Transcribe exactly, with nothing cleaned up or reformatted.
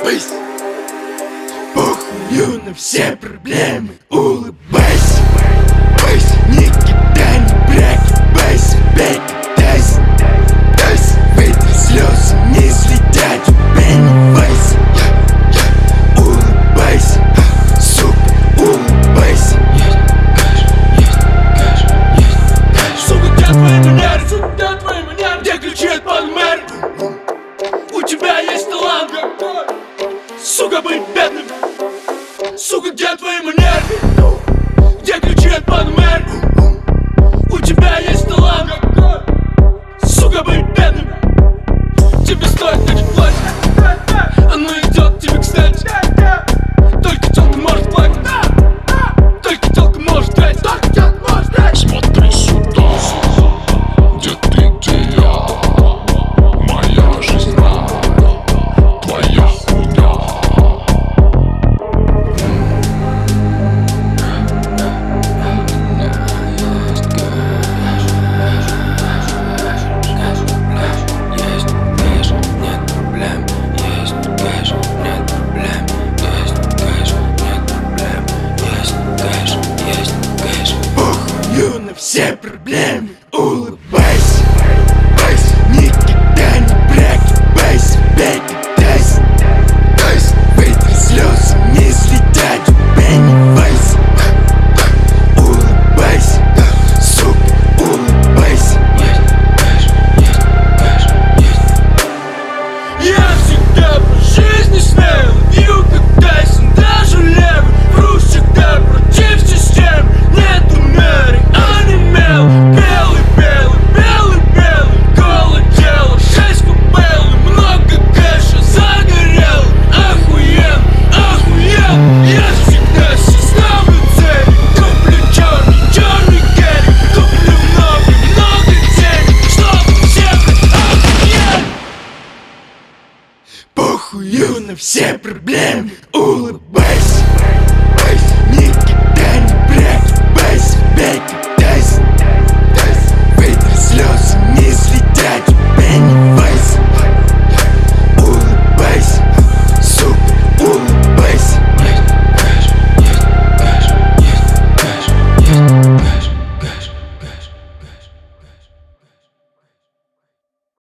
улыбайся. Похую на все проблемы, улыбайся. Улыбайся, не кидай, не пригибайся, бей, катайся. Катайся, выйди, слезы не слетят, пенивайся. Улыбайся, сука, улыбайся. Сука, где твои манеры? Сука, где твои манеры? Где ключи от Панамеры? У тебя есть талант, сука, быть бедным. Сука, где твои манеры? Где ключи от Панамеры? У тебя есть талант, сука, быть бедным. Тебе стоит так платить, оно идет тебе кстати. Только тёлка может платить, только тёлка может тратить, только тёлка может тратить. Смотри сюда, где ты, где я. Моя жизнь рай, твоя хуйня. Есть кэш, нет проблем. Есть кэш, нет проблем. Есть кэш, нет проблем. Есть кэш, есть кэш. Похую на все проблемы, улыбайся. Улыбайся, не кидай, не пригибайся, бей, катайся. Катайся, выйди, слезы не слетят, пенивайся. Улыбайся, сука, улыбайся. Есть кэш, есть кэш, есть. Я всегда по жизни смел, бью как Тайсон, даже левый. Вру всегда против систем, нету меры, онемел. Белый, белый, белый, белый, голое тело, шесть купел, много кэша, загорел. Охуен, охуен, я всегда себе ставлю цели. Куплю черный, черный керри, куплю много, много денег, чтобы все быть охуен. Похую на все проблемы, улыбайся.